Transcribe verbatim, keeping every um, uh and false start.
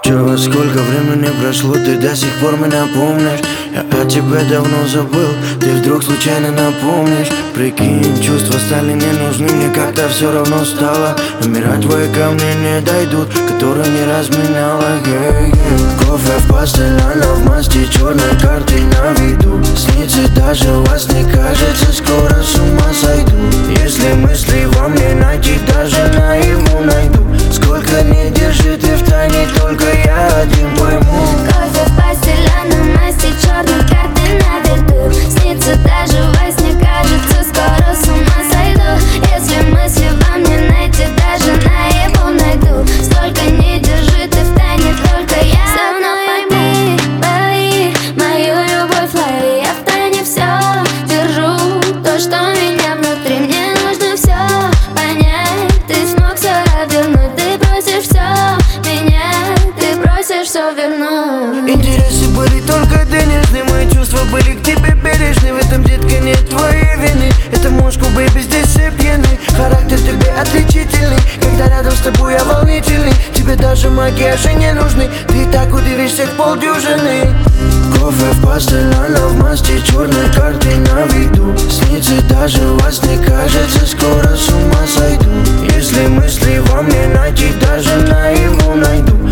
Чего, сколько времени прошло, ты до сих пор меня помнишь. Я о тебе давно забыл, ты вдруг случайно напомнишь. Прикинь, чувства стали не нужны, мне как-то все равно стало. Номера твои ко мне не дойдут, которые не разменяла. yeah, yeah. Кофе в постель, она в масти, черной карты на виду. Снится даже во сне, кажется, скоро с ума сойду. Если мысли во мне найти, даже наяву найду. Сколько не держи ты в тайне, только я один пойму. Кофе в постель, а на масти, черной карты на виду. Снится даже во сне, кажется, скоро с ума сойду. Если мысли во мне найти, даже наяву найду. Сколько не держи ты в тайне, только я одна пойму. Лови мою любовь, лови, я в тайне все держу. То, что меня внутри, мне нужно все понять. Ты смог все обернуть, ты просишь все менять, ты просишь все вернуть. Интересы были только денежные, мои чувства были к тебе бережны. В этом, детка, нет твоей вины. Это мушку, бэйби, здесь все пьяны. Характер тебе отличительный, когда рядом с тобой я волнительный. Тебе даже макияжи не нужны, ты так удивишься в полдюжины. Кофе в постель, она в масти, черной карты на виду. Снится даже во сне, кажется, скоро с ума сойду. Если мысли во мне найти, даже наяву найду.